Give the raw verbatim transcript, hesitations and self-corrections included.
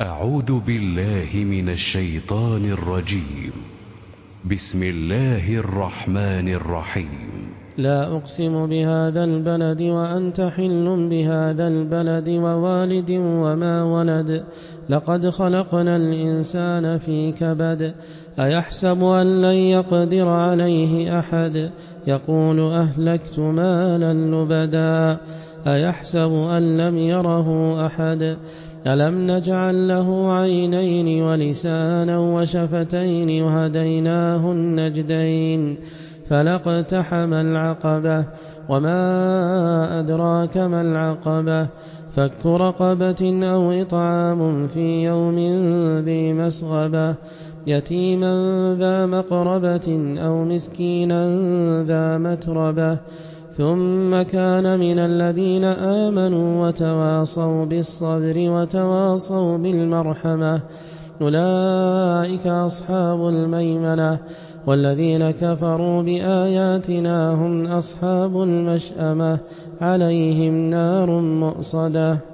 أعوذ بالله من الشيطان الرجيم. بسم الله الرحمن الرحيم. لا أقسم بهذا البلد وأنت حل بهذا البلد ووالد وما ولد لقد خلقنا الإنسان في كبد أيحسب أن لن يقدر عليه أحد يقول أهلكت مالا لبدا أيحسب أن لم يره أحد ألم نجعل له عينين ولسانا وشفتين وهديناه النجدين فلاقتحم العقبة وما أدراك ما العقبة فك رقبة أو إطعام في يوم ذي مسغبة يتيما ذا مقربة أو مسكينا ذا متربة ثم كان من الذين آمنوا وتواصوا بالصبر وتواصوا بالمرحمة أولئك أصحاب الميمنة والذين كفروا بآياتنا هم أصحاب المشأمة عليهم نار مؤصدة.